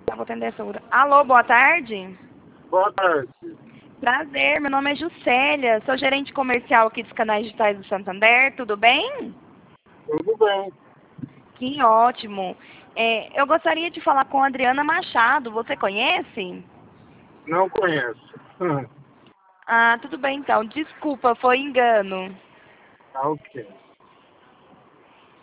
Tá, vou atender essa hora. Alô, boa tarde. Boa tarde. Prazer, meu nome é Juscelia, sou gerente comercial aqui dos canais digitais do Santander, tudo bem? Tudo bem. Que ótimo. Eu gostaria de falar com a Adriana Machado, você conhece? Não conheço. Ah, tudo bem então, desculpa, foi engano. Tá ok.